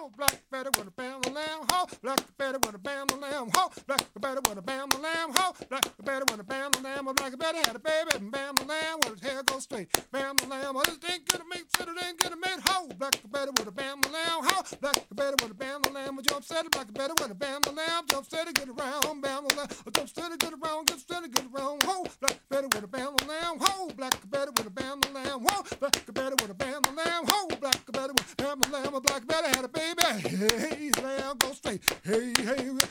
ho, Black Betty with a bam the lamb, ho, Black Betty with a bam the lamb, ho, Black Betty with a bam the lamb, ho, Black Betty with a bam the lamb, Black Betty had a baby and bam the lamb, with his hair go straight, bam the lamb, well this ain't gonna make, said it ain't gonna make, ho, Black Betty with a bam the lamb, ho, Black Betty with a bam the lamb, jump steady, Black Betty with a bam the lamb, jump steady, get around, bam the lamb, jump steady, get around, ho, Black Betty with a bam the lamb, ho, Black Betty with a bam the lamb, ho, Black Betty with a bam the lamb, ho, Black Betty with a bam the lamb, Black Betty had a baby, hey, lamb go straight, hey,